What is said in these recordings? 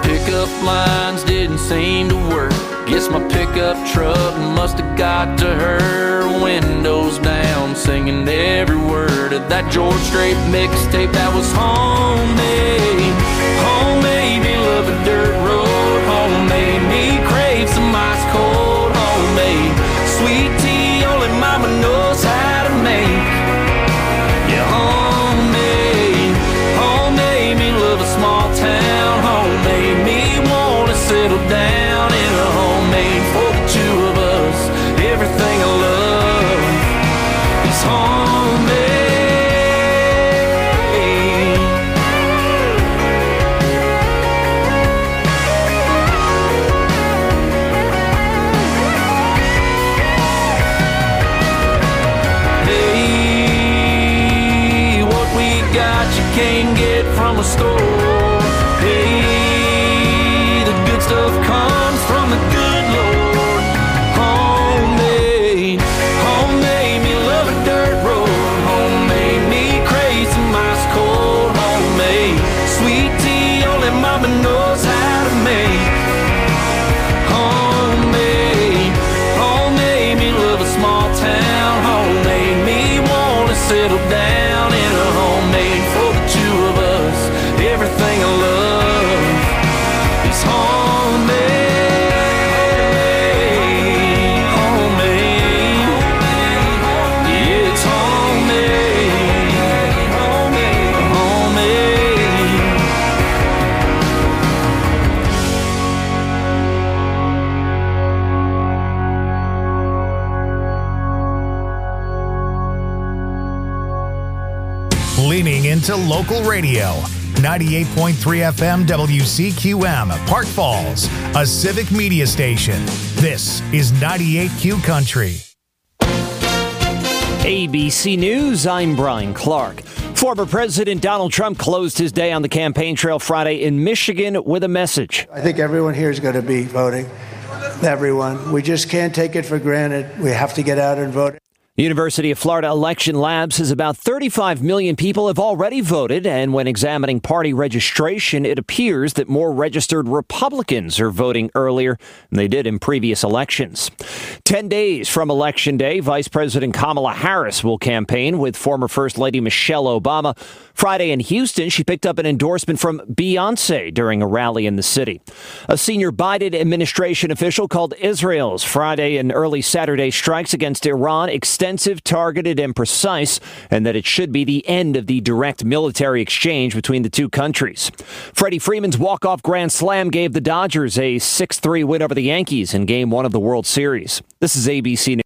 Pickup lines didn't seem to work. Guess my pickup truck must have got to her. Windows down, singing every word of that George Strait mixtape that was homemade. Homemade me love a dirt road. Homemade me crave some ice cold. Homemade sweet tea only mama knows how to make. Yeah, homemade. Homemade me love a small town. Homemade me wanna settle down in a homemade for the two of us. Everything I love is homemade. Hey, what we got you can't get from a store. Hey, the good stuff comes from the good Lord. Homemade, homemade me love a dirt road. Homemade me crave some ice cold. Homemade sweet tea only mama knows how to make. Homemade, homemade me love a small town. Homemade me wanna settle down in a homemade for the two of us. Everything I love is homemade. Homemade. Yeah, it's homemade. Homemade. Leaning into local radio. 98.3 FM WCQM, Park Falls, a civic media station. This is 98Q Country. ABC News, I'm Brian Clark. Former President Donald Trump closed his day on the campaign trail Friday in Michigan with a message. I think everyone here is going to be voting. Everyone. We just can't take it for granted. We have to get out and vote. University of Florida Election Lab says about 35 million people have already voted, and when examining party registration, it appears that more registered Republicans are voting earlier than they did in previous elections. 10 days from Election Day, Vice President Kamala Harris will campaign with former First Lady Michelle Obama. Friday in Houston, she picked up an endorsement from Beyoncé during a rally in the city. A senior Biden administration official called Israel's Friday and early Saturday strikes against Iran extensive, targeted, and precise, and that it should be the end of the direct military exchange between the two countries. Freddie Freeman's walk-off grand slam gave the Dodgers a 6-3 win over the Yankees in Game 1 of the World Series. This is ABC News.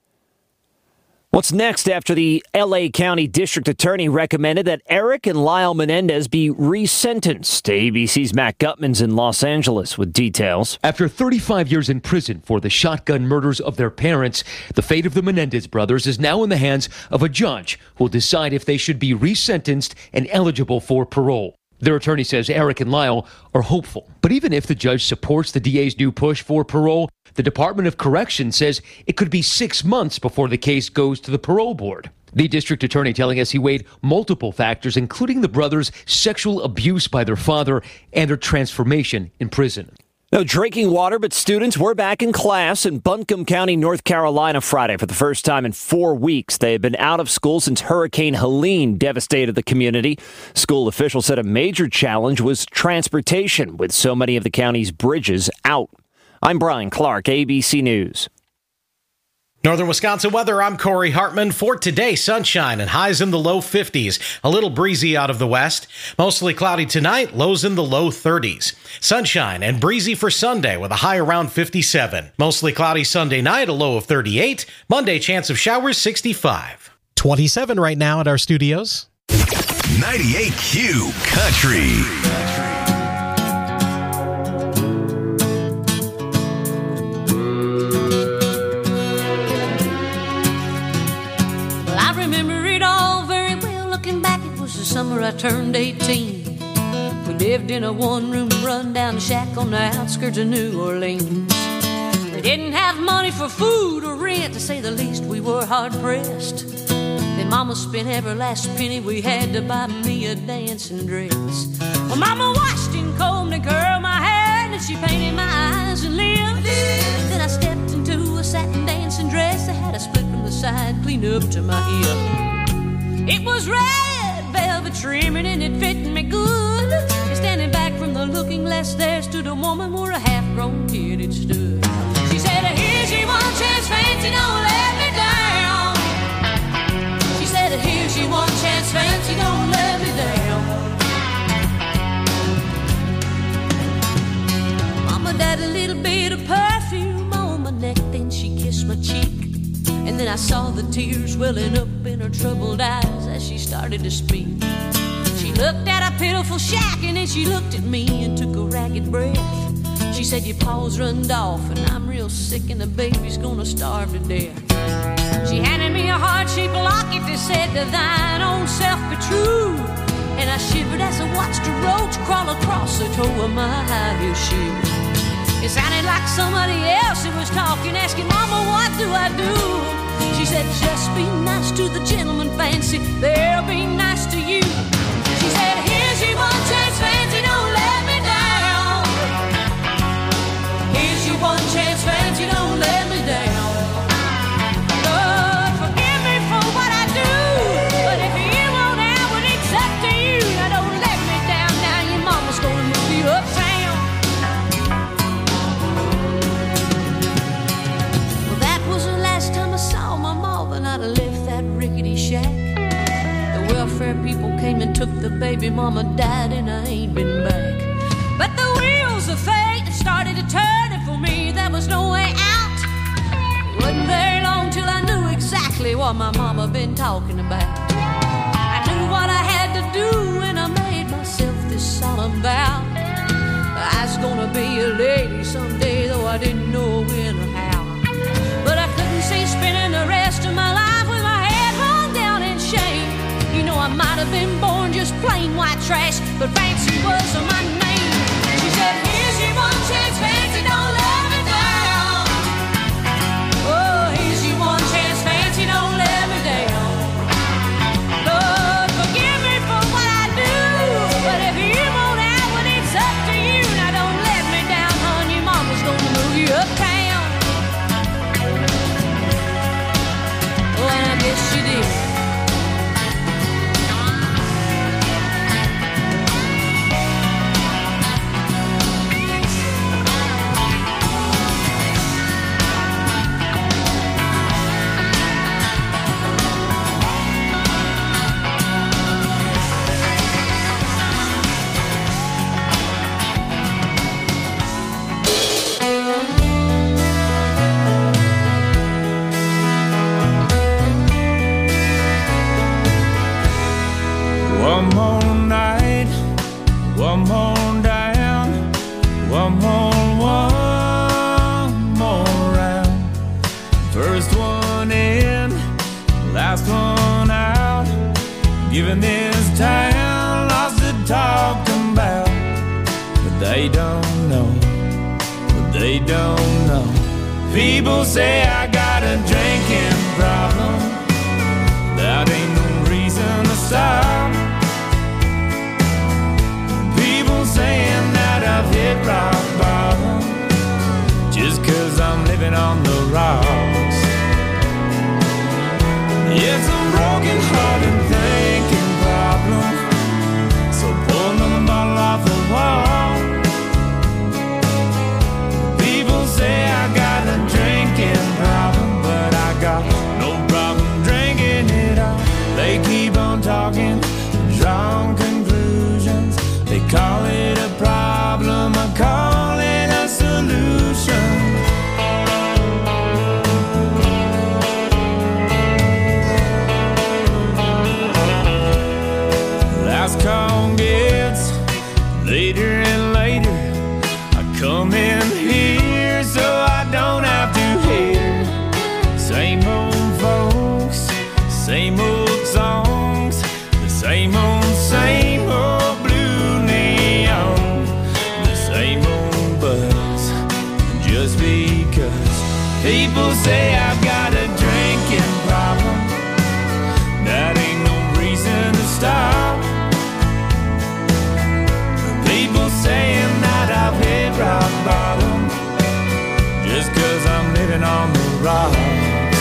What's next after the L.A. County District Attorney recommended that Eric and Lyle Menendez be resentenced? ABC's Matt Gutman's in Los Angeles with details. After 35 years in prison for the shotgun murders of their parents, the fate of the Menendez brothers is now in the hands of a judge who will decide if they should be resentenced and eligible for parole. Their attorney says Eric and Lyle are hopeful. But even if the judge supports the DA's new push for parole, the Department of Corrections says it could be 6 months before the case goes to the parole board. The district attorney telling us he weighed multiple factors, including the brothers' sexual abuse by their father and their transformation in prison. No drinking water, but students were back in class in Buncombe County, North Carolina Friday for the first time in 4 weeks. They had been out of school since Hurricane Helene devastated the community. School officials said a major challenge was transportation, with so many of the county's bridges out. I'm Brian Clark, ABC News. Northern Wisconsin weather, I'm Corey Hartman. For today, sunshine and highs in the low 50s. A little breezy out of the west. Mostly cloudy tonight, lows in the low 30s. Sunshine and breezy for Sunday with a high around 57. Mostly cloudy Sunday night, a low of 38. Monday, chance of showers, 65. 27 right now at our studios. 98Q Country. Summer I turned 18. We lived in a one-room run-down shack on the outskirts of New Orleans. We didn't have money for food or rent, to say the least. We were hard-pressed. Then Mama spent every last penny we had to buy me a dancing dress. Well, Mama washed and combed and curled my hair and she painted my eyes and lips. Then I stepped into a satin dancing dress that had a split from the side clean up to my hip. It was red velvet trimming and it fit me good. And standing back from the looking glass there stood a woman where a half-grown kid had stood. She said, here's your one chance, fancy, don't let me down. She said, here's your one chance, fancy, don't let me down. Mama died a little bit of perfume on my neck, then she kissed my cheek. And then I saw the tears welling up in her troubled eyes as she started to speak. She looked at a pitiful shack and then she looked at me and took a ragged breath. She said, your paws runned off and I'm real sick and the baby's gonna starve to death. She handed me a heart-shaped locket that said, to thine own self be true. And I shivered as I watched a roach crawl across the toe of my high-heel shoe. It sounded like somebody else who was talking, asking, Mama, what do I do? She said, just be nice to the gentleman, fancy, they'll be nice to you. She said, here's your one chance, fancy, don't let me down. Here's your one chance, fancy, don't let me down. Lord, forgive me for what I do, but if you won't out, well, it's up to you. Now don't let me down, now your mama's gonna move you uptown. Well, that was the last time I saw my mama, and I'd left that rickety shack. The welfare people came and took the baby, mama died and I ain't been back. But the wheels of fate started to turn, and for me there was no way out. It wasn't very long till I knew exactly what my mama been talking about. I knew what I had to do and I made myself this solemn vow. I was gonna be a lady someday, though I didn't know when or how. But I couldn't see spending the rest of my life with my head hung down in shame. You know, I might have been born just plain white trash, but fancy was my name. She said, here's your one chance, fancy, don't let me down. Oh, here's your one chance, fancy, don't let me down. Lord, forgive me for what I do, but if you won't out, well, it's up to you. Now don't let me down, hon, your mama's gonna move you uptown. Oh, and I guess she did. One more night, one more down, one more round. First one in, last one out. Giving this town lots to talk about. But they don't know, but they don't know. People say I got a drinking problem. That ain't no reason to stop. Saying that I've hit rock bottom just 'cause I'm living on the rocks. It's a broken heart and thinking problem, so pull the bottle off the wall. People say I got a drinking problem, but I got no problem drinking it all. They keep on talking, drawing conclusions. They call it a problem, I call it a solution. Last call gets later and later. I come in here so I don't have to hear same old folks, same old songs, the same old just because people say I've got a drinking problem. That ain't no reason to stop. People 'cause I'm living on the rocks.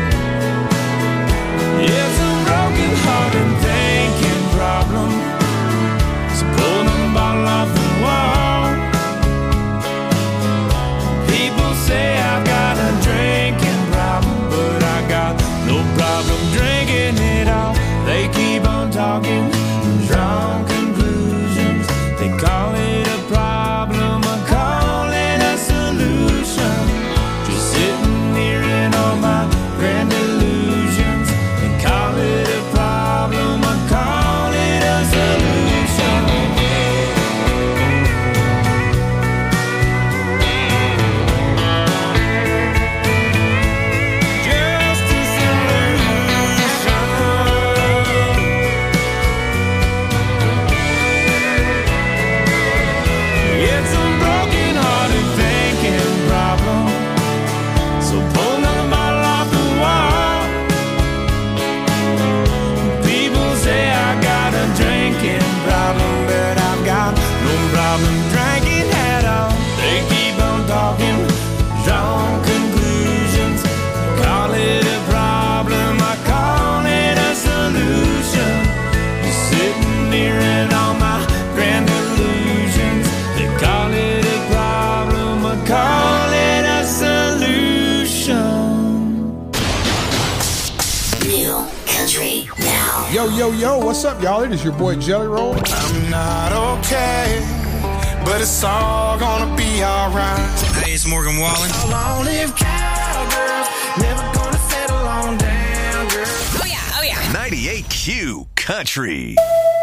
It's a broken heart and thinking problem. So pull the bottle off the wall. People say I've got a drinking problem, but I got no problem drinking it all. They keep on talking, drawn conclusions. They call it a problem, I call it a solution. Just sitting here in all my grand illusions. They call it a problem, I call it a solution. Just a solution. It's a broken hearted thinking problem. So pull another bottle off the wall. People say I got a drinking problem, but I've got no problem drinking at all. They keep on talking, drawn conclusions. Call it a problem, I call it a solution. Just sitting here in all my grand illusions. They call it a problem, I call it a solution. New country now. Yo, yo, yo, what's up, y'all? It is your boy Jelly Roll. I'm not okay, but it's all gonna be alright. Hey, it's Morgan Wallen. Long live cowgirls, never gonna settle on down, girl. Oh yeah, oh yeah. 98Q Country.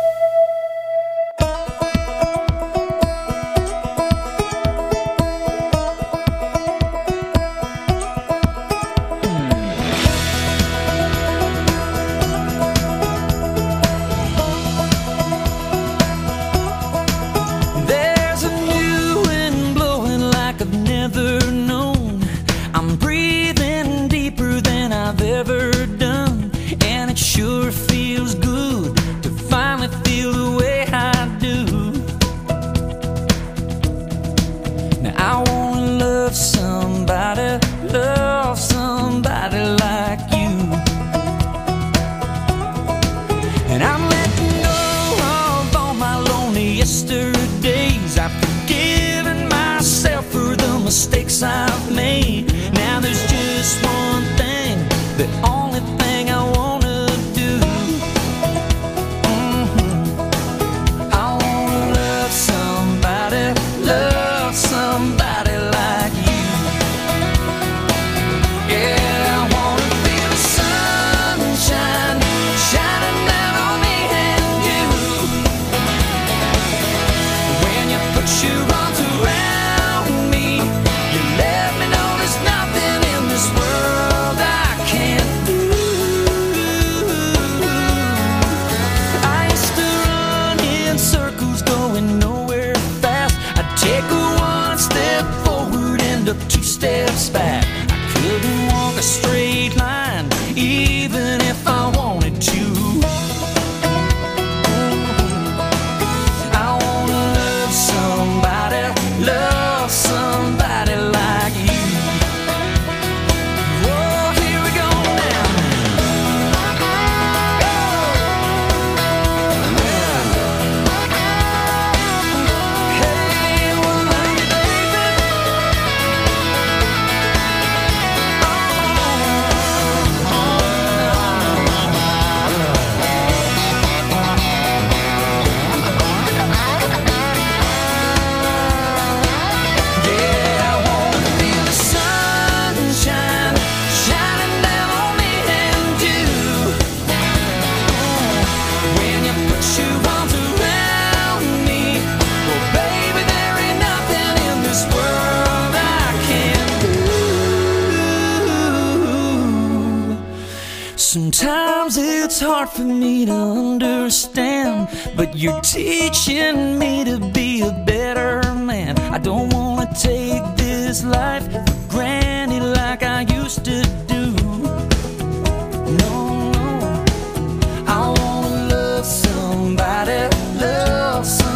There's a new wind blowing like I've never known. I'm breathing deeper than I've ever done, and it sure feels good to finally feel the way I do. Now I wanna love somebody like you. And I'm letting go of all my lonely yesterdays. I've forgiven myself for the mistakes I've made. Now there's just one thing, the only thing I wanna do. I wanna love somebody like you. Yeah, I wanna feel the sunshine shining down on me and you. When you put your arms around me, you let me know there's nothing in this world I can't do. I used to run in circles going nowhere fast. I'd take one step forward, end up two steps back. I couldn't walk a straight line, even if I wanted to. I wanna love somebody like you. Oh, here we go now. Hey, well, love you, baby. Yeah, I wanna feel the sunshine shining down on me and you. When you put your arms around me, well, baby, there ain't nothing in this world I can't do. Sometimes it's hard for me to understand, but you're teaching me to be a better man. I don't wanna take this life for granted like I used to do. No, no, I wanna love somebody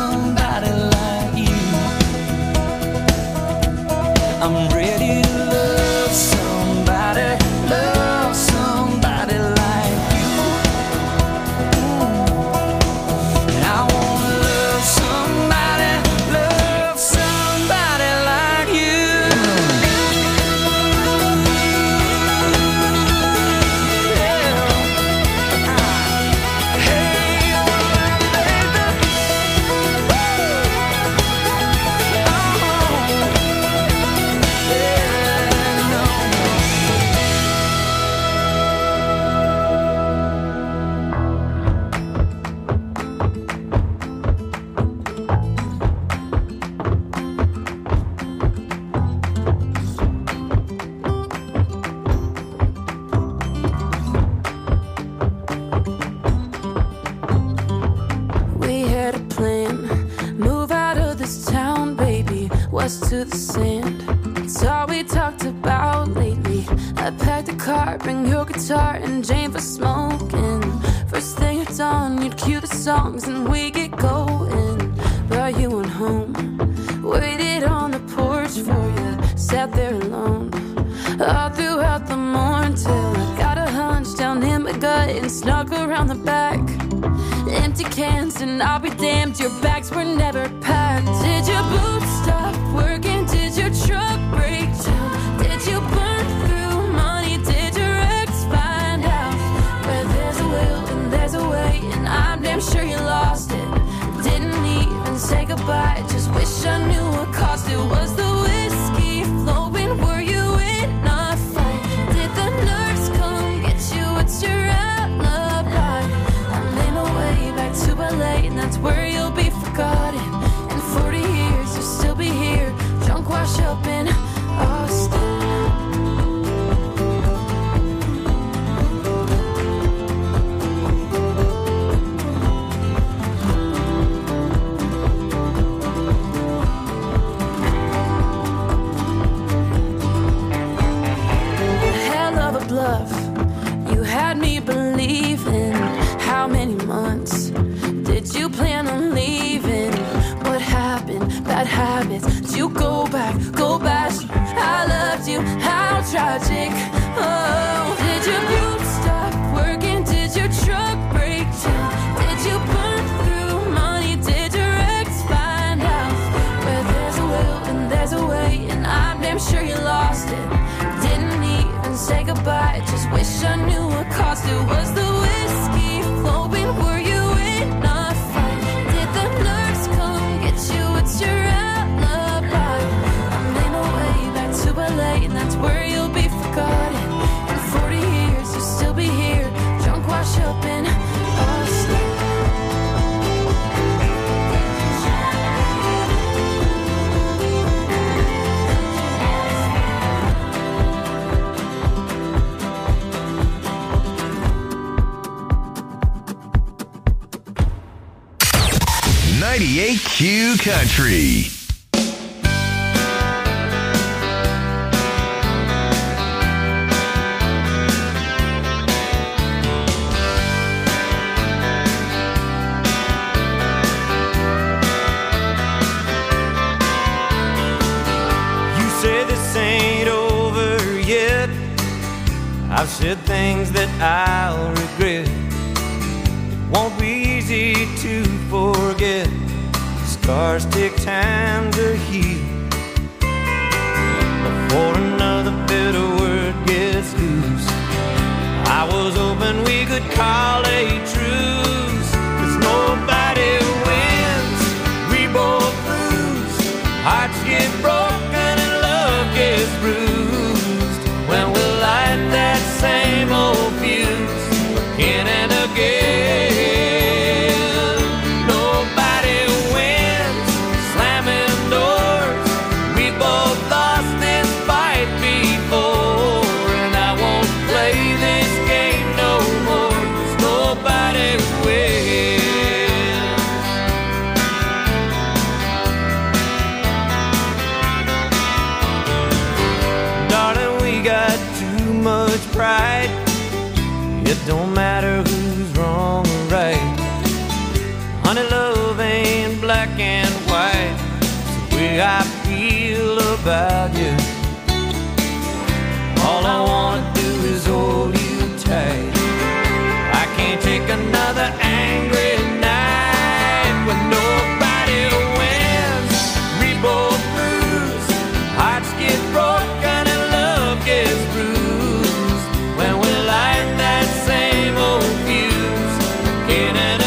like you. I'm ready to love us to the sand. It's all we talked about lately. I packed a car, bring your guitar and Jane for smoking. First thing at dawn, you'd cue the songs and we get going. But you went home, waited on the porch for you, sat there alone all throughout the morn till I got a hunch down in my gut and snuck around the back. Empty cans and I'll be damned, your bags were never packed. Did your boots stop working? Did your truck break down? Did you burn through money? Did your ex find out? Where there's a will and there's a way, and I'm damn sure you lost it. Didn't even say goodbye, just wish I knew what caused it. Was the whiskey flowing? Were you in a fight? Did the nerves come get you? What's your alibi? I'm in a way back to LA, and that's where you'll be forgotten. In 40 years you'll still be here, drunk, washed up in Austin. 'Months. Did you plan on leaving? What happened? Bad habits. Did you go back? Go back. I loved you. How tragic. Oh, did your boots stop working? Did your truck break down? Did you burn through money? Did your ex find out? Where there's a will and there's a way, and I'm damn sure you lost it. Didn't even say goodbye. Just wish I knew what caused it. Was the whiskey flowing? Were you in a fight? Did the nerves come get you? It's your alibi. I'm in a way back to LA, and that's where you'll be forgotten. In 40 years you'll still be here, drunk, wash up in Austin. 98Q Country. I've said things that I'll regret. It won't be easy to forget. Scars take time to heal before another bitter word gets loose. I was hoping we could call a truce, 'cause nobody wins, we both lose. Hearts get broken and love gets bruised when we light that same old fuse again and again. Nobody wins, slamming doors. We both lost this fight before, and I won't play this game no more, 'cause nobody wins. Darling, we got too much pride. It don't matter who's wrong or right. Honey, love ain't black and white. It's the way I feel about you. All I wanna do is hold you tight. I can't take another angry night when nobody wins, we both lose. Hearts get broken and love gets bruised when we light that same old fuse again and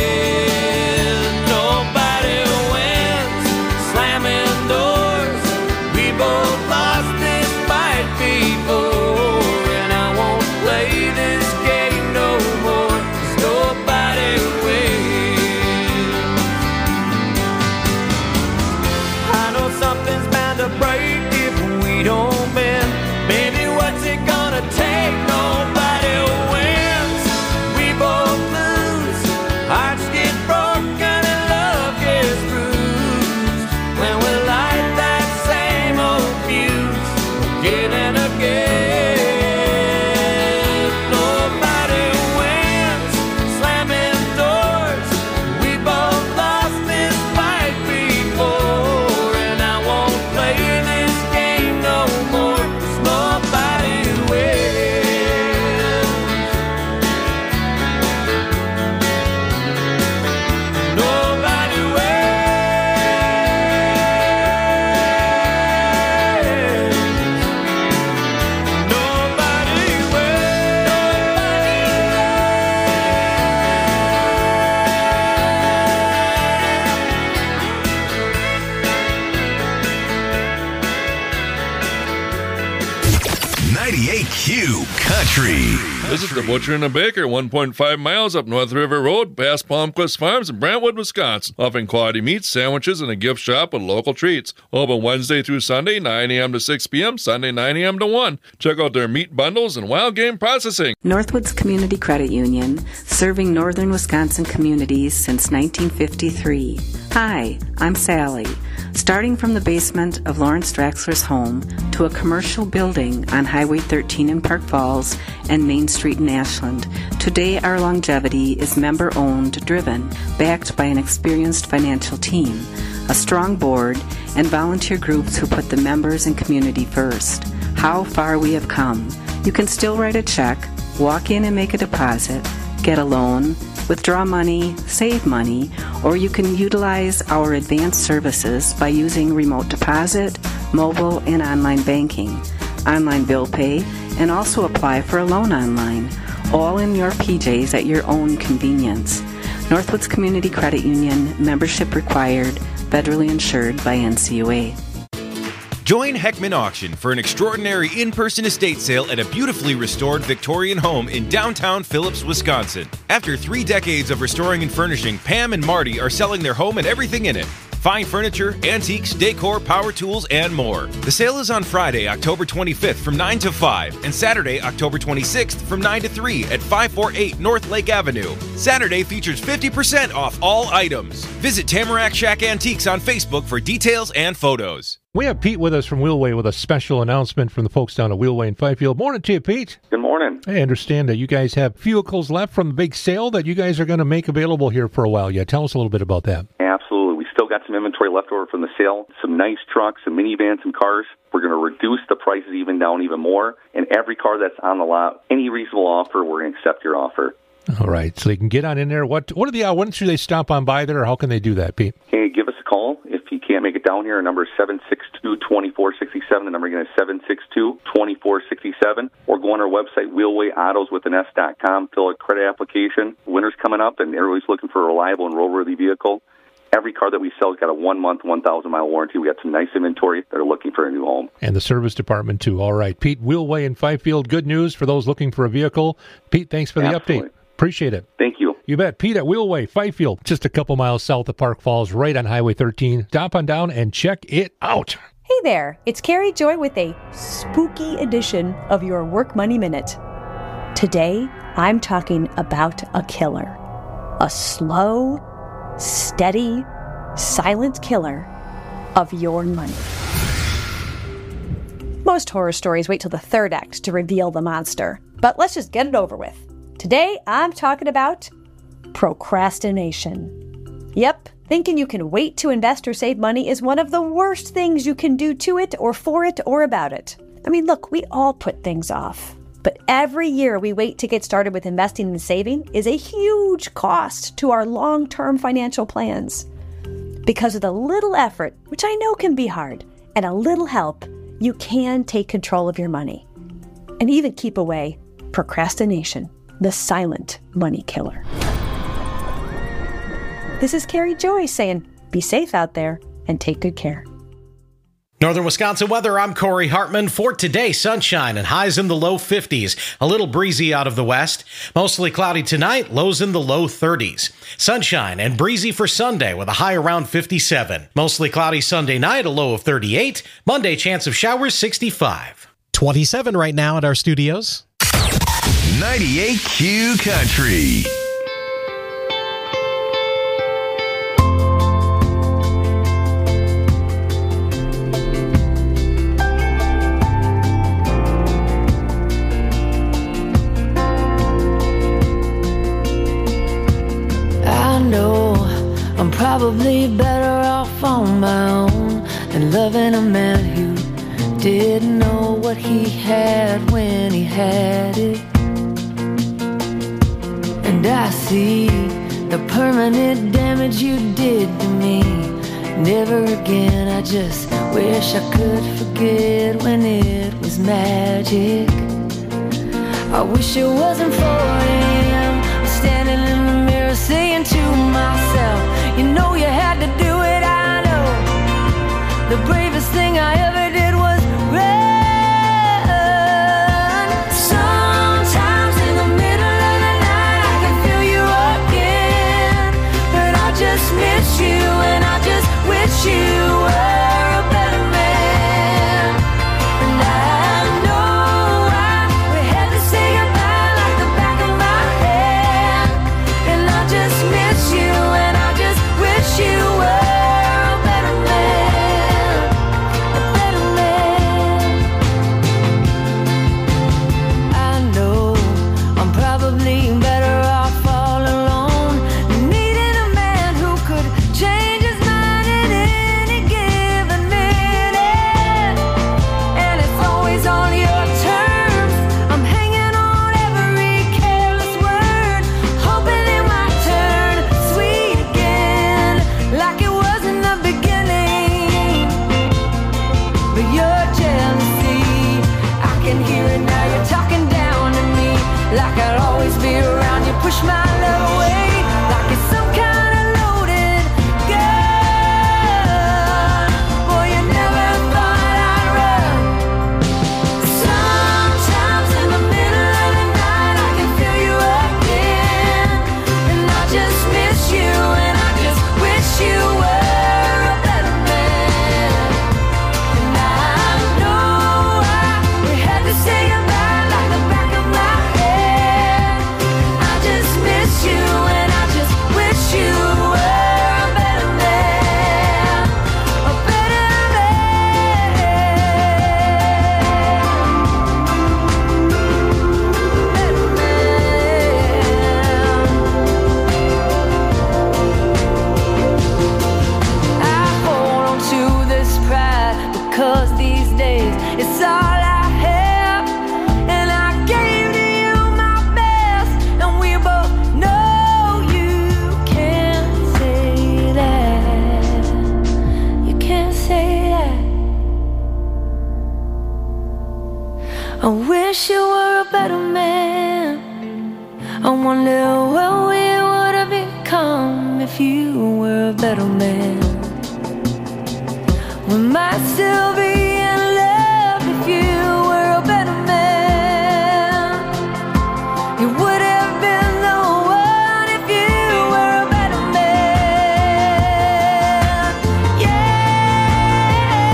again. Nobody wins, slamming doors. Country. This is the Butcher and the Baker, 1.5 miles up North River Road, past Palmquist Farms in Brentwood, Wisconsin. Offering quality meats, sandwiches, and a gift shop with local treats. Open Wednesday through Sunday, 9 a.m. to 6 p.m., Sunday, 9 a.m. to 1. Check out their meat bundles and wild game processing. Northwoods Community Credit Union, serving northern Wisconsin communities since 1953. Hi, I'm Sally. Starting from the basement of Lawrence Draxler's home to a commercial building on Highway 13 in Park Falls and Main Street in Ashland, today our longevity is member-owned, driven, backed by an experienced financial team, a strong board, and volunteer groups who put the members and community first. How far we have come. You can still write a check, walk in and make a deposit, get a loan, withdraw money, save money, or you can utilize our advanced services by using remote deposit, mobile, and online banking, online bill pay, and also apply for a loan online, all in your PJs at your own convenience. Northwoods Community Credit Union, membership required, federally insured by NCUA. Join Heckman Auction for an extraordinary in-person estate sale at a beautifully restored Victorian home in downtown Phillips, Wisconsin. After 3 decades of restoring and furnishing, Pam and Marty are selling their home and everything in it. Fine furniture, antiques, decor, power tools, and more. The sale is on Friday, October 25th from 9 to 5 and Saturday, October 26th from 9 to 3 at 548 North Lake Avenue. Saturday features 50% off all items. Visit Tamarack Shack Antiques on Facebook for details and photos. We have Pete with us from Wheelway with a special announcement from the folks down at Wheelway in Fifield. Morning to you, Pete. Good morning. I understand that you guys have vehicles left from the big sale that you guys are going to make available here for a while yet. Tell us a little bit about that. Absolutely. We still got some inventory left over from the sale, some nice trucks, some minivans, some cars. We're going to reduce the prices even more. And every car that's on the lot, any reasonable offer, we're going to accept your offer. All right. So they can get on in there. What are the when should they stop on by there, or how can they do that, Pete? Hey, give us a call. If you can't make it down here, our number is 762-2467. The number again is 762-2467. Or go on our website, wheelwayautos.com, fill a credit application. Winter's coming up, and everybody's looking for a reliable and roadworthy vehicle. Every car that we sell has got a 1-month, 1,000-mile warranty. We got some nice inventory that are looking for a new home. And the service department, too. All right. Pete, Wheelway in Fifield. Good news for those looking for a vehicle. Pete, thanks for the update. Appreciate it. Thank you. You bet. Pete at Wheelway, Fifield, just a couple miles south of Park Falls, right on Highway 13. Stop on down and check it out. Hey there, it's Carrie Joy with a spooky edition of your Work Money Minute. Today, I'm talking about a killer. A slow, steady, silent killer of your money. Most horror stories wait till the third act to reveal the monster, but let's just get it over with. Today, I'm talking about procrastination. Yep, thinking you can wait to invest or save money is one of the worst things you can do to it or for it or about it. I mean, look, we all put things off. But every year we wait to get started with investing and saving is a huge cost to our long-term financial plans. Because of the little effort, which I know can be hard, and a little help, you can take control of your money. And even keep away procrastination, the silent money killer. This is Carrie Joy saying, be safe out there and take good care. Northern Wisconsin weather, I'm Corey Hartman. For today, sunshine and highs in the low 50s. A little breezy out of the west. Mostly cloudy tonight, lows in the low 30s. Sunshine and breezy for Sunday with a high around 57. Mostly cloudy Sunday night, a low of 38. Monday, chance of showers, 65. 27 right now at our studios. 98Q Country. I'm probably better off on my own than loving a man who didn't know what he had when he had it. And I see the permanent damage you did to me. Never again, I just wish I could forget when it was magic. I wish it wasn't 4 a.m. I'm standing in the mirror saying to myself, you know you had to do it, I know. The bravest thing I ever did was run. Sometimes better man. I wonder what we would have become if you were a better man. We might still be in love if you were a better man. You would have been the one if you were a better man. Yeah.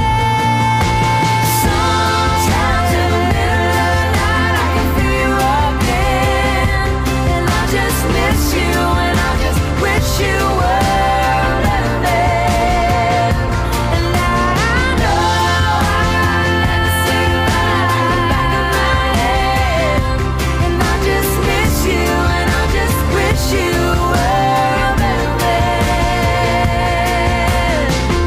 Sometimes in the middle of the night I can feel you again, and I just miss you, and I just wish you were a better man. And I know I had to say goodbye in the back of my head, and I just miss you, and I just wish you were a better man.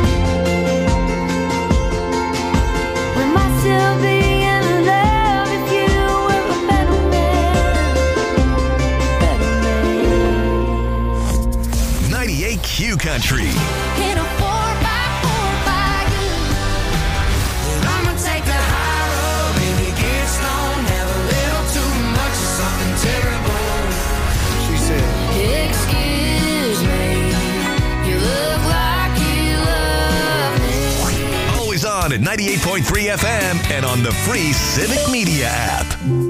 We might still be in love if you were a better man. Better man. 98 Q Country. In a 4x4 by you. I'ma take the high road, baby, get stoned, have a little too much of something terrible. She said, Excuse me, you look like you love me. Always on at 98.3 FM and on the free Civic Media app.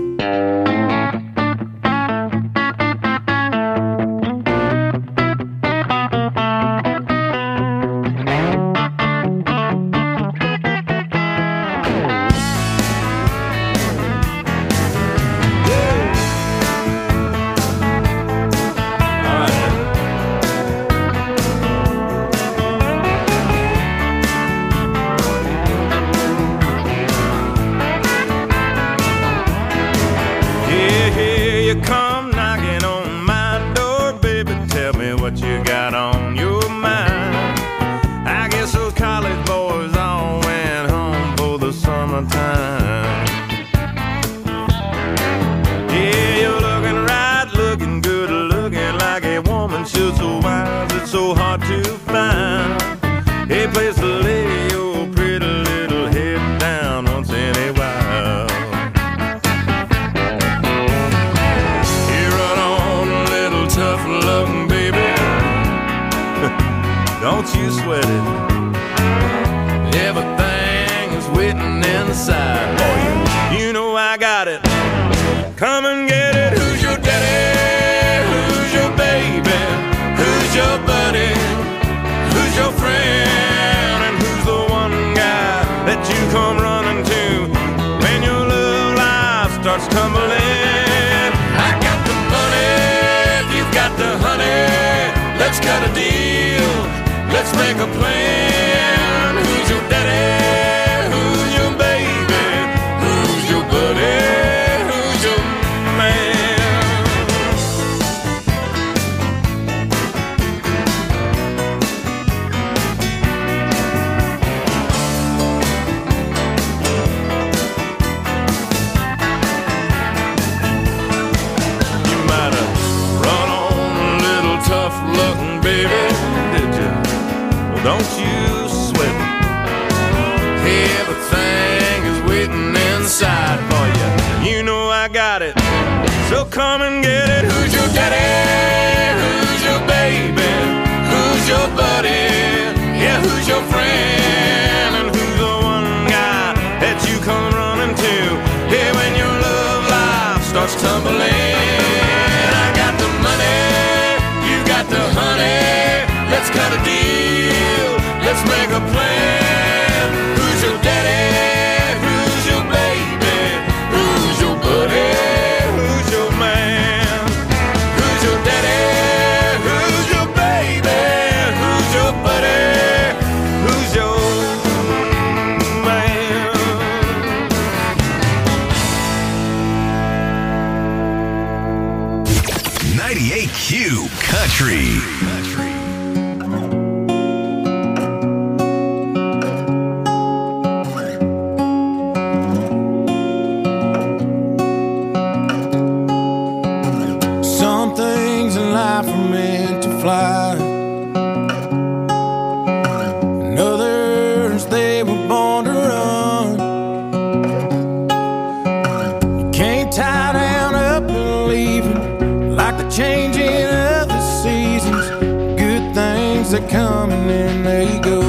Yeah, here you come knocking on my door, baby. Tell me what you got on your mind. I guess those college boys all went home for the summertime. Yeah, you're looking right, looking good, looking like a woman should. So why is it so hard to find a place to lay your pretty little head down once in a while? You run on a little tough loving, baby. Don't you sweat it. Everything is waiting inside for you. You know I got it. Come and get it. Who's your daddy? Who's your baby? Who's your buddy? Who's your friend? And who's the one guy that you come running to when your love life starts tumbling? I got the money, if you've got the honey. Let's cut a deal, let's make a plan. Who's your daddy? Who's your baby? Who's your buddy? Who's your man? You might have run on a little tough looking, baby, did you? Well, don't you sweat it. Everything is waiting inside for you. You know I got it. So come and get it. Who's your daddy? Who's your baby? Who's your buddy? Yeah, who's your friend? And who's the one guy that you come running to? Yeah, when your love life starts tumbling. I got the money, you got the honey. Let's cut a deal, let's make a plan. Who's your daddy? Who's your baby? Who's your buddy? Who's your man? Who's your daddy? Who's your baby? Who's your buddy? Who's your man? 98 Q Country. coming and they go.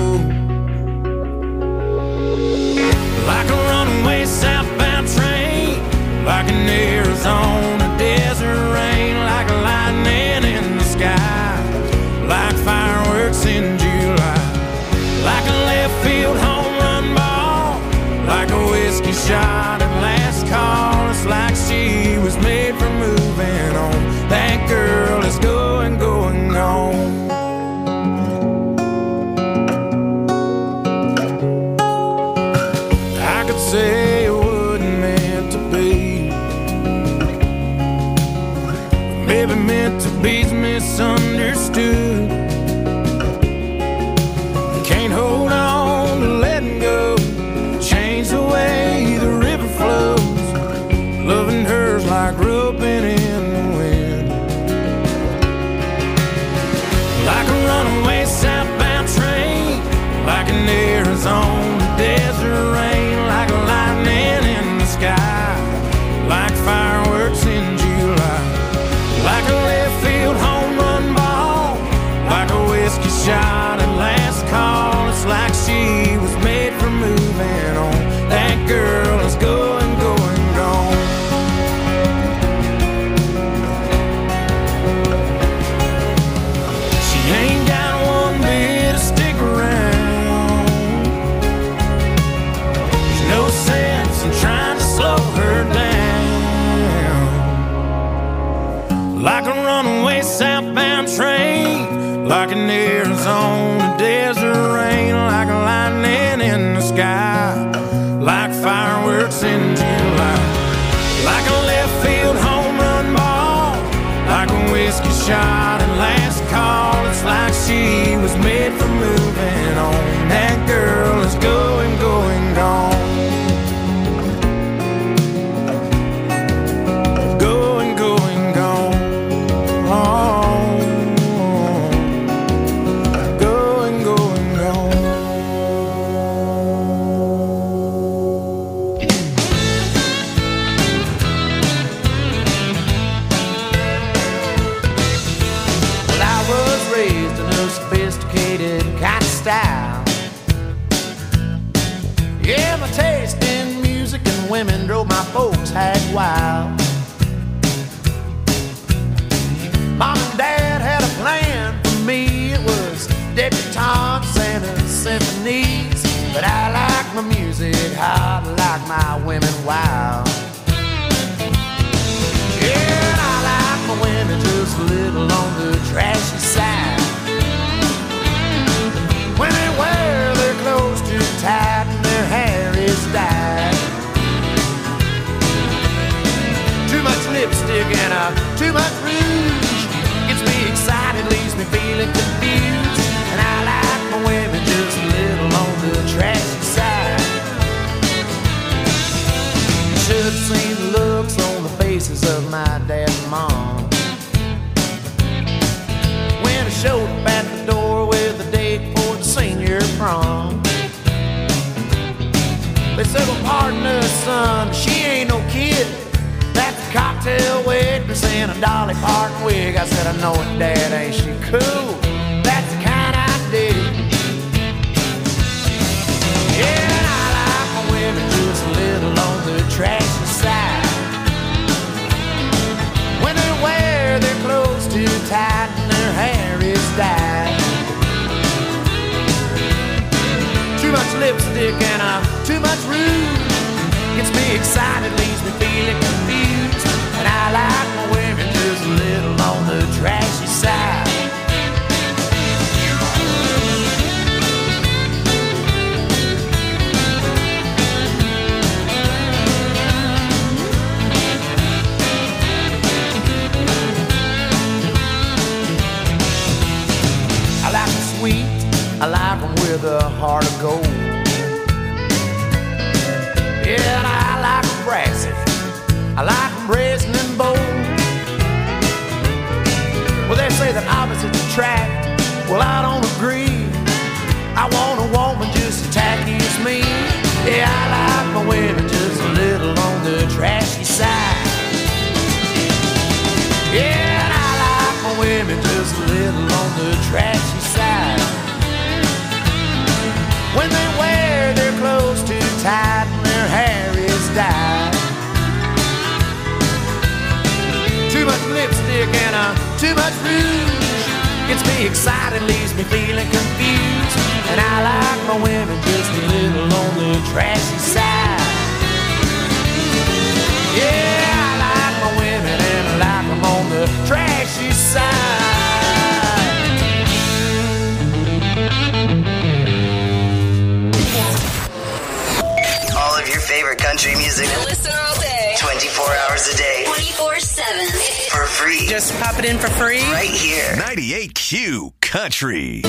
Like a runaway southbound train, like an Arizona desert rain, like a lightning in the sky, like fireworks in July, like a left field home run ball, like a whiskey shot at last call. It's like she was made for moving on. That girl is going, going, gone. I could say it wasn't meant to be, maybe meant to be's misunderstood. Can't hold on to letting go, change the way the river flows. Loving her's like roping in the wind, like a runaway southbound train, like an Arizona desert rain, like a lightning in the sky, like fireworks in July, like a left field home run ball, like a whiskey shot at last call. It's like she was made for moving on. That girl is going, going, gone. She ain't got one bit to stick around. There's no sense in trying to slow her down. Like a runaway southbound train, like an Arizona desert rain, like a lightning in the sky, like fireworks in July, like a left field home run ball, like a whiskey shot at last call. It's like she was made for moving on. That girl is going, going, gone. Going, going, gone. Going, going, gone. Well, I was raised in a sophisticated kind of style. Yeah, my taste in music and women drove my folks hag wild. Mom and Dad had a plan for me. It was debutantes and symphonies. But I like my music hot, like my women wild. Yeah, and I like my women just a little on the trashy side. When they wear their clothes too tight and their hair is dyed. Too much lipstick and too much rouge gets me excited, leaves me feeling confused. And I like my women just a little on the trashy side. You should have seen the looks on the faces of my dad and mom when I showed up at the door with a date for the senior prom. They said, well, pardon us, son, she ain't no kid. That's a cocktail waitress in a Dolly Parton wig. I said, I know it, Dad, ain't she cool? That's the kind I dig. Yeah, and I like my women just a little on the trashy side. When they wear their clothes too tight and their hair is dyed. Too much lipstick and too much rouge gets me excited, leaves me feeling confused. And I like my women just a little on the trashy side. I like them sweet, I like them with a heart of gold. Yeah, and I like them brassy, I like them brazen and bold. Well, they say that opposites attract. Well, I don't agree. I want a woman just as tacky as me. Yeah, I like my women just a little on the trashy side. Yeah, and I like my women just a little on the trashy side. too much rouge. Gets me excited, leaves me feeling confused. And I like my women just a little on the trashy side. Yeah, I like my women and I like them on the trashy side. All of your favorite country music. I listen all day. 24 hours a day. 24/7. For free. Just pop it in for free. Right here. 98Q Country.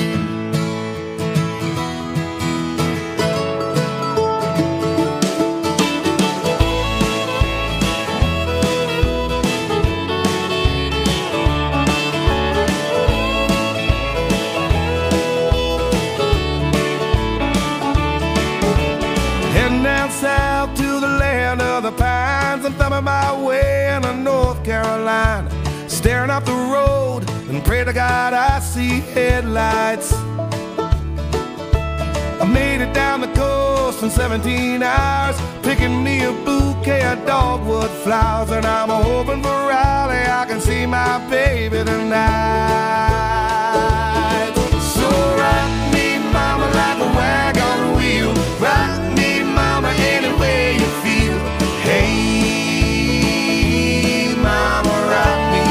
South to the land of the pines, I'm thumbing my way into North Carolina, staring up the road and pray to God I see headlights. I made it down the coast in 17 hours, picking me a bouquet of dogwood flowers, and I'm hoping for Raleigh I can see my baby tonight. So rock me, mama, like a wagon wheel. Rock me, mama, any way you feel. Hey, mama, rock me.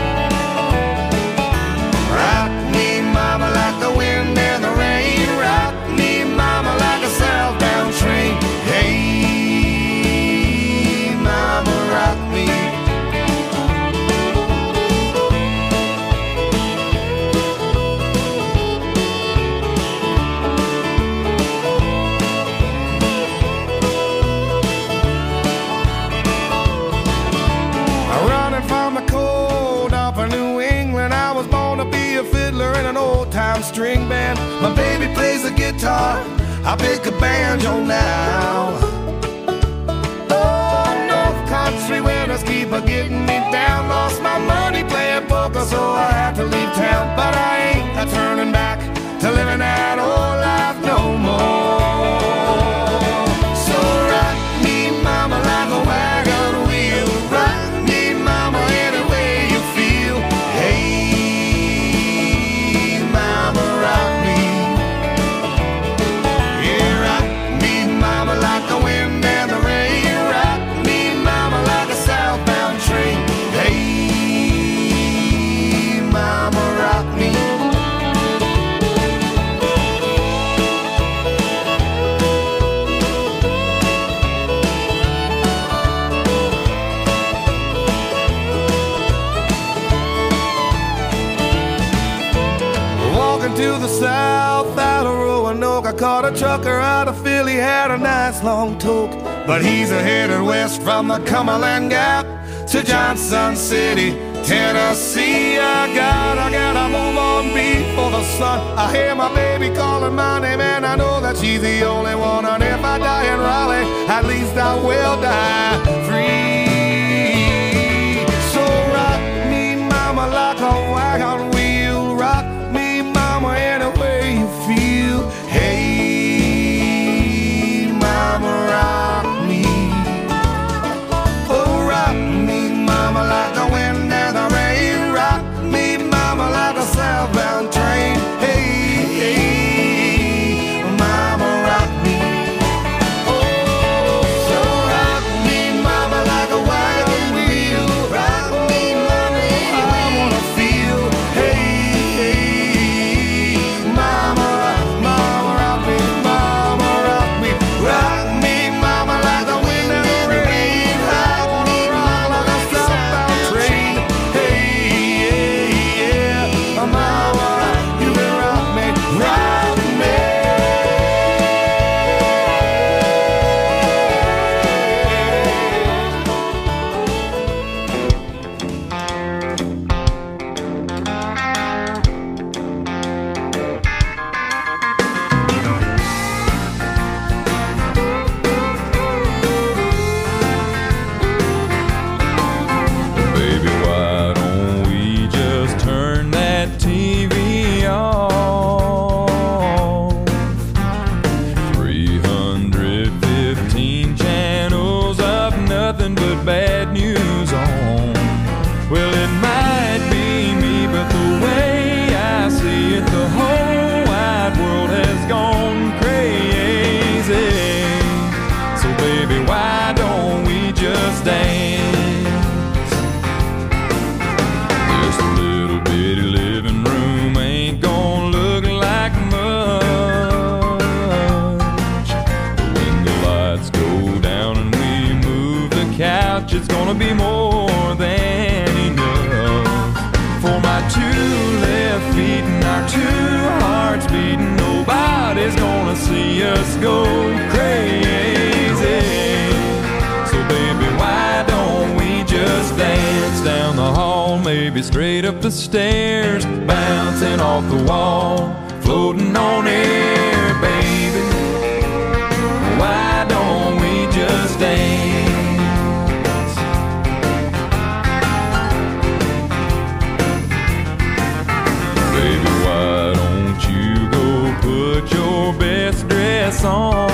Rock me, mama, like the wind and the rain. Rock me, mama, like a southbound train. Hey, mama, rock me. String band, my baby plays the guitar, I pick a banjo now. Oh, North Country winners keep a getting me down. Lost my money playing poker, so I had to leave town. But I ain't a turning back to living that old life no more. So rock me, mama, like a wagon wheel. Rock me, mama, any way you feel. Hey, like the wind and the rain. Rock me, mama, like a southbound train. Hey, mama, rock me. Walking to the south out of Roanoke, I caught a trucker out of Philly, had a nice long toke. But he's headed west from the Cumberland Gap to Johnson City, Tennessee. I gotta move on before the sun. I hear my baby calling my name, and I know that she's the only one. And if I die in Raleigh, at least I will die free. So rock me, mama, like a wagon wheel. Rock me, mama, any way you feel. Hey, mama, rock me. Oh, rock me, mama, like the wind and the rain. Rock me, mama, like a southbound train. Hey, mama, rock me. Oh, so rock me, gonna be more than enough. For my two left feet and our two hearts beating, nobody's gonna see us go crazy. So baby, why don't we just dance down the hall, maybe straight up the stairs, bouncing off the wall, floating on air, baby. Why don't we just dance? Baby, why don't you go put your best dress on,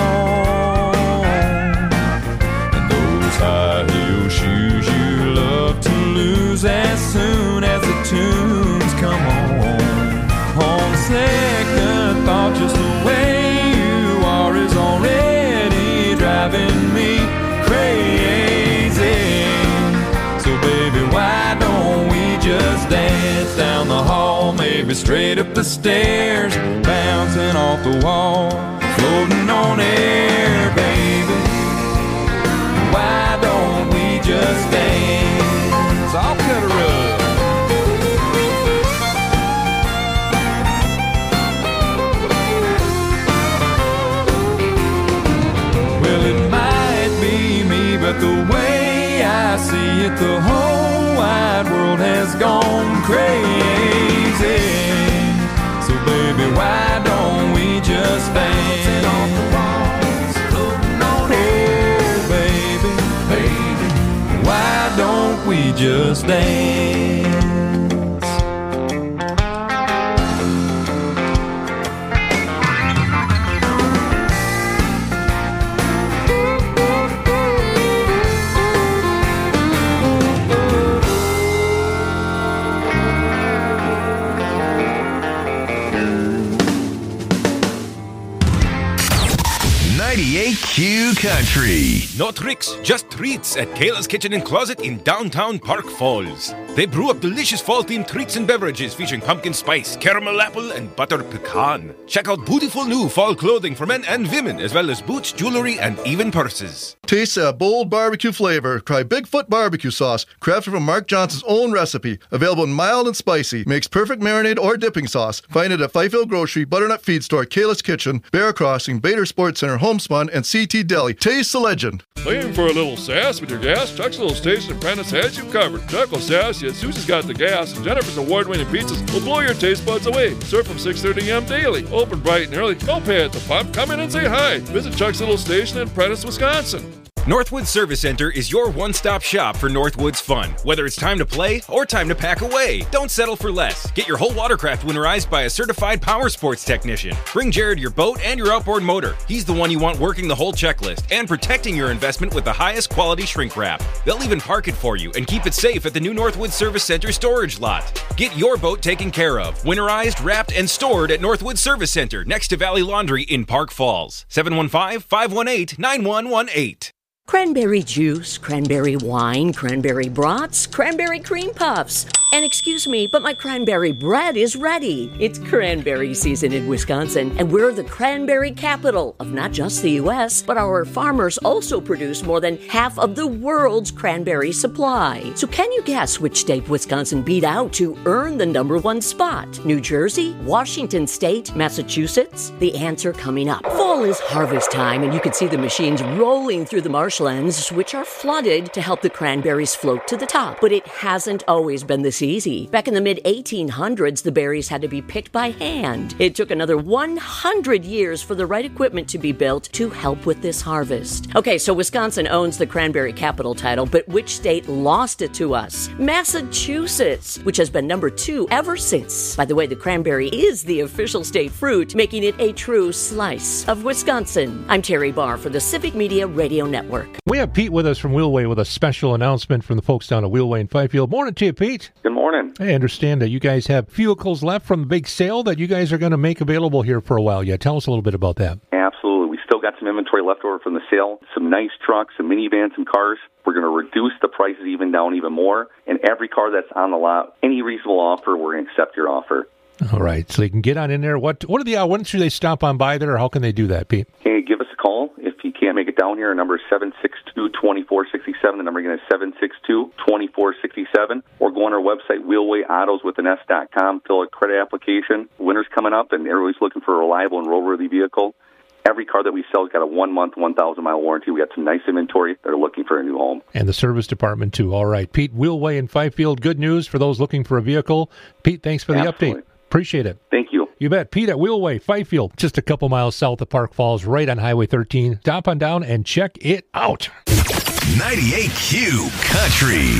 and those high heel shoes you love to lose as soon as the tunes come on. On second thought, just the way you are is already driving me crazy. So baby, why don't we just dance down the hall, maybe straight up the stairs, bouncing off the wall, floating on air, baby. Why don't we just dance? I'll cut a rug. Well, it might be me, but the way I see it, the whole wide world has gone crazy. So baby, why don't we just dance off the walls, floating on air, baby, baby. Why don't we just dance? Q Country. No tricks, just treats at Kayla's Kitchen and Closet in downtown Park Falls. They brew up delicious fall-themed treats and beverages featuring pumpkin spice, caramel apple, and butter pecan. Check out beautiful new fall clothing for men and women, as well as boots, jewelry, and even purses. Taste that bold barbecue flavor. Try Bigfoot barbecue sauce, crafted from Mark Johnson's own recipe. Available in mild and spicy. Makes perfect marinade or dipping sauce. Find it at Fifield Grocery, Butternut Feed Store, Kayla's Kitchen, Bear Crossing, Bader Sports Center, Homespun, and CT Deli. Taste the legend. Looking for a little sass with your gas? Chuck's Little Station in Prentice has you covered. Chuck will sass you. Susie's got the gas. And Jennifer's award-winning pizzas will blow your taste buds away. Served from 6:30 a.m. daily. Open bright and early. Don't pay at the pump. Come in and say hi. Visit Chuck's Little Station in Prentice, Wisconsin. Northwoods Service Center is your one-stop shop for Northwoods fun. Whether it's time to play or time to pack away, don't settle for less. Get your whole watercraft winterized by a certified power sports technician. Bring Jared your boat and your outboard motor. He's the one you want working the whole checklist and protecting your investment with the highest quality shrink wrap. They'll even park it for you and keep it safe at the new Northwoods Service Center storage lot. Get your boat taken care of, winterized, wrapped, and stored at Northwoods Service Center next to Valley Laundry in Park Falls. 715-518-9118. Cranberry juice, cranberry wine, cranberry brats, cranberry cream puffs. And excuse me, but my cranberry bread is ready. It's cranberry season in Wisconsin, and we're the cranberry capital of not just the U.S., but our farmers also produce more than half of the world's cranberry supply. So can you guess which state Wisconsin beat out to earn the #1 spot? New Jersey, Washington State, Massachusetts? The answer coming up. Fall is harvest time, and you can see the machines rolling through the marshlands, which are flooded to help the cranberries float to the top. But it hasn't always been this easy. Back in the mid-1800s, the berries had to be picked by hand. It took another 100 years for the right equipment to be built to help with this harvest. Okay, so Wisconsin owns the cranberry capital title, but which state lost it to us? Massachusetts, which has been #2 ever since. By the way, the cranberry is the official state fruit, making it a true slice of Wisconsin. I'm Terry Barr for the Civic Media Radio Network. We have Pete with us from Wheelway with a special announcement from the folks down at Wheelway in Fifield. Morning to you, Pete. Good morning. I understand that you guys have vehicles left from the big sale that you guys are going to make available here for a while yet. Tell us a little bit about that. Absolutely. We still got some inventory left over from the sale, some nice trucks, some minivans, some cars. We're going to reduce the prices even down even more. And every car that's on the lot, any reasonable offer, we're going to accept your offer. All right. So you can get on in there. What are the when should they stop on by there, or how can they do that, Pete? Hey, give us a call. If you can't make it it down here. Our number is 762-2467. The number again is 762-2467. Or go on our website, wheelwayautos.com, fill a credit application. Winter's coming up, and everybody's looking for a reliable and roadworthy vehicle. Every car that we sell has got a 1-month, 1,000-mile warranty. We got some nice inventory that are looking for a new home. And the service department, too. All right. Pete Wheelway in Fifield. Good news for those looking for a vehicle. Pete, thanks for the update. Appreciate it. Thank you. You bet. Pete at Wheelway, Fifield, just a couple miles south of Park Falls, right on Highway 13. Stop on down and check it out. 98Q Country.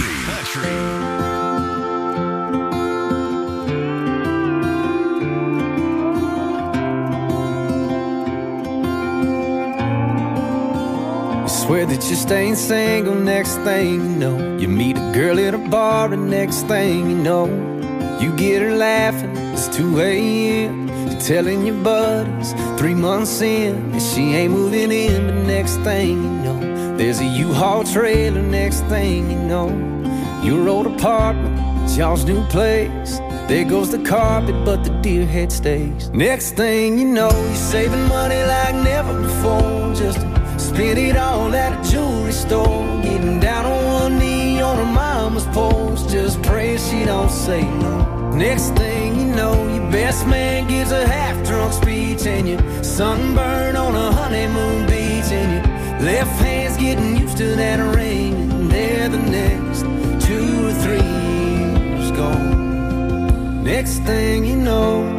Swear that you're staying single, next thing you know, you meet a girl at a bar, and next thing you know, you get her laughing, it's 2 a.m. You're telling your buddies 3 months in, and she ain't moving in, but next thing you know, there's a U-Haul trailer, next thing you know, your old apartment, it's y'all's new place. There goes the carpet, but the deer head stays. Next thing you know, you're saving money like never before, just spend it all at a jewelry store, getting down on one knee on her mama's porch, just pray she don't say no. Next thing you know, your best man gives a half-drunk speech, and you're sunburned on a honeymoon beach, and your left hand's getting used to that ring, and there the next 2 or 3 years gone. Next thing you know,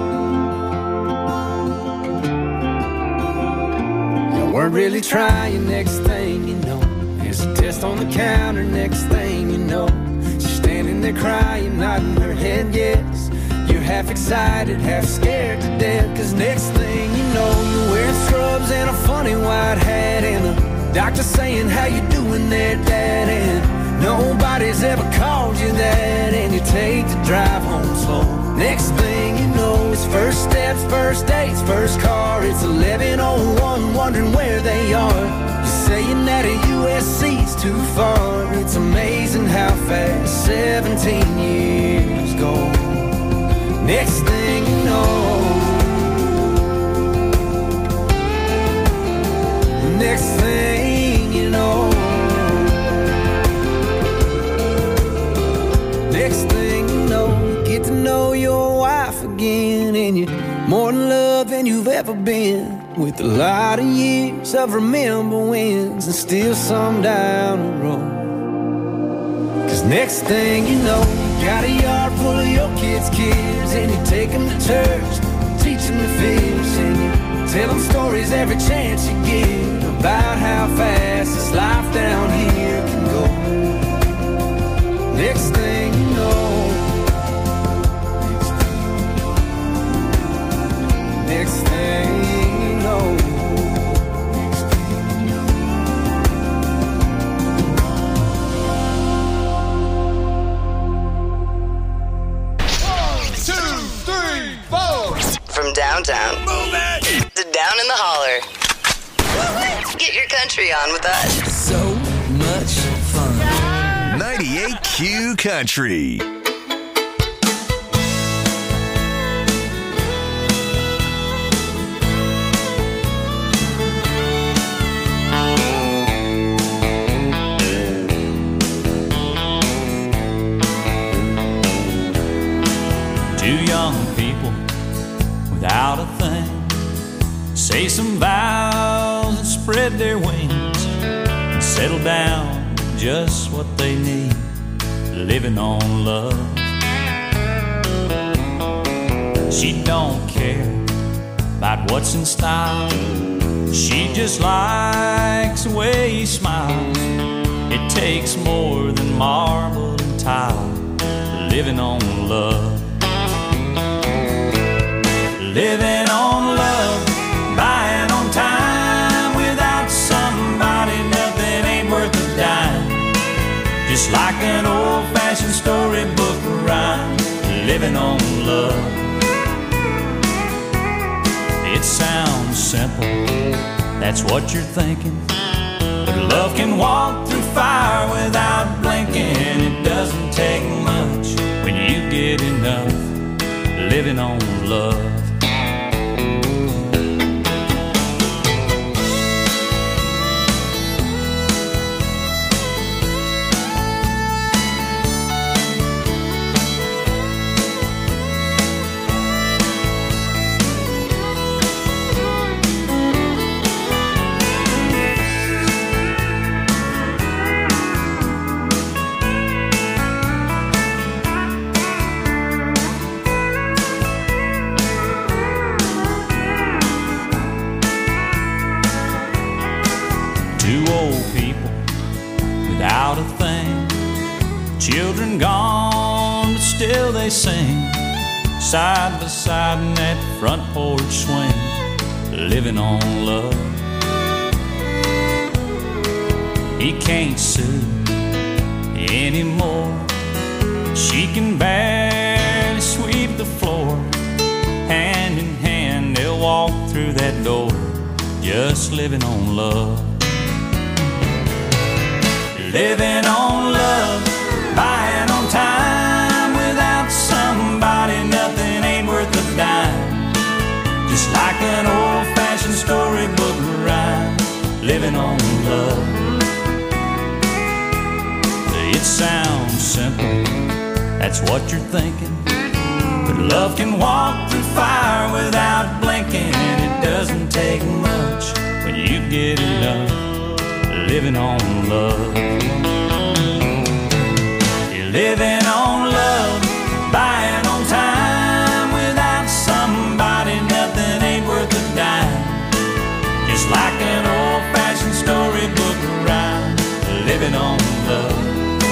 weren't really trying, next thing you know, there's a test on the counter, next thing you know, she's standing there crying, nodding her head yes. You're half excited, half scared to death, cause next thing you know, you're wearing scrubs and a funny white hat, and the doctor saying, how you doing there, Dad? And nobody's ever called you that, and you take the drive home slow. Next thing you know, it's first steps, first dates, first car. It's 11:01, wondering where they are. You're saying that a USC's too far. It's amazing how fast 17 years go. Next thing you know, next thing you know, next thing you know, you get to know your wife again, and you're more in love than you've ever been, with a lot of years of remember wins and still some down the road. Cause next thing you know, you got a yard full of your kids' kids, and you take them to church, teach them to fish, and you tell them stories every chance you get about how fast this life down here can go. Next thing you know, next thing you know, from downtown to down in the holler. Get your country on with us. So much fun. 98Q Country. Two young people without a thing say some vows and spread their wings and settle down just what they need, living on love. She don't care about what's in style, she just likes the way he smiles. It takes more than marble and tile, living on love. Living on love, buying on time. Without somebody, nothing ain't worth a dime. Just like an old-fashioned storybook rhyme, living on love. It sounds simple, that's what you're thinking, but love can walk through fire without blinking. It doesn't take much when you get enough, living on children gone, but still they sing, side by side in that front porch swing, living on love. He can't sue anymore. She can barely sweep the floor. Hand in hand they'll walk through that door, just living on love. Living on love, buying on time. Without somebody nothing ain't worth a dime. Just like an old-fashioned storybook rhyme, living on love. It sounds simple, that's what you're thinking, but love can walk through fire without blinking. And it doesn't take much when you get enough, living on love. You're living on love, buying on time. Without somebody nothing ain't worth a dime. Just like an old-fashioned storybook rhyme, living on love.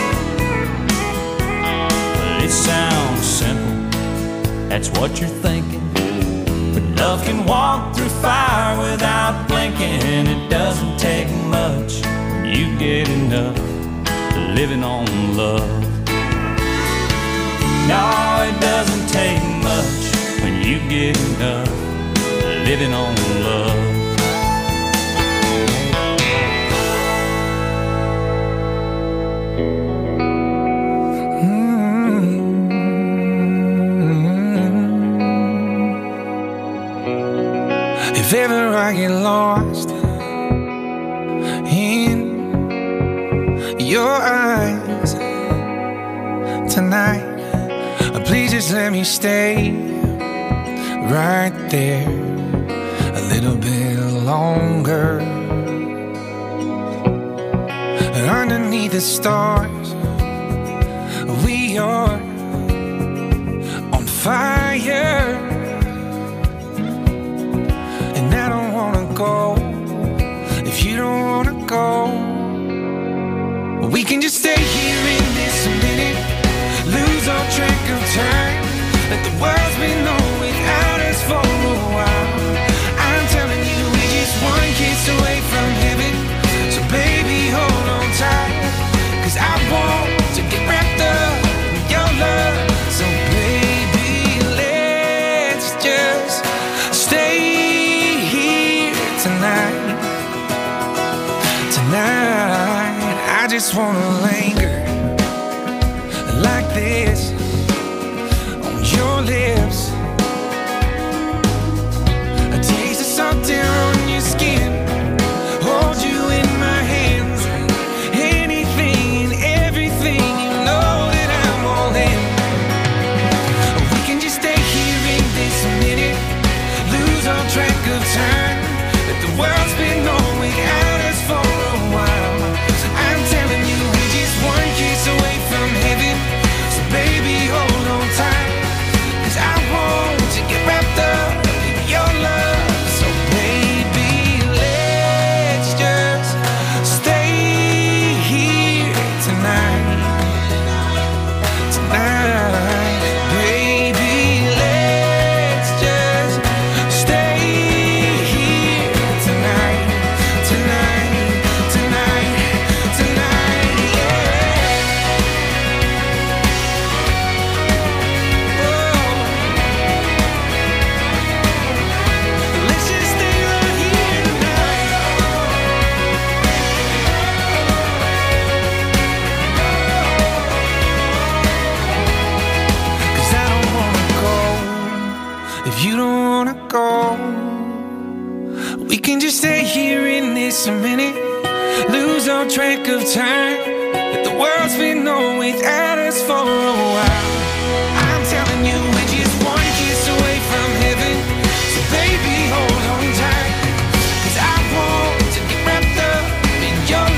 It sounds simple, that's what you're thinking, but love can walk through fire without blinking. And it doesn't take much when you get enough, living on love. No, it doesn't take much when you get enough, living on love. If ever I get lost in your eyes tonight, please just let me stay right there a little bit longer. Underneath the stars, we are on fire. And I don't wanna go if you don't wanna go. We can just stay here in this minute, lose all track of time. Let the world's been on without us for a while. I'm telling you, we're just one kiss away from heaven. So baby, hold on tight, 'cause I want to get wrapped up in your love. So baby, let's just stay tonight. I just wanna linger like this on your lips. A taste of something on your skin, hold you in my hands. Anything and everything, you know that I'm all in. We can just stay here in this minute, lose all track of time. The world's been on without us for a while. I'm telling you, we're just one kiss away from heaven. So baby, hold on tight, 'cause I want to get wrapped up in your love. So baby, let's just stay here tonight. Baby, let's just stay here tonight, yeah. Oh, let's just stay right here tonight. 'Cause I don't wanna go if you don't wanna go. We can just stay here in this a minute, lose all track of time. That the world's been on without us for a while.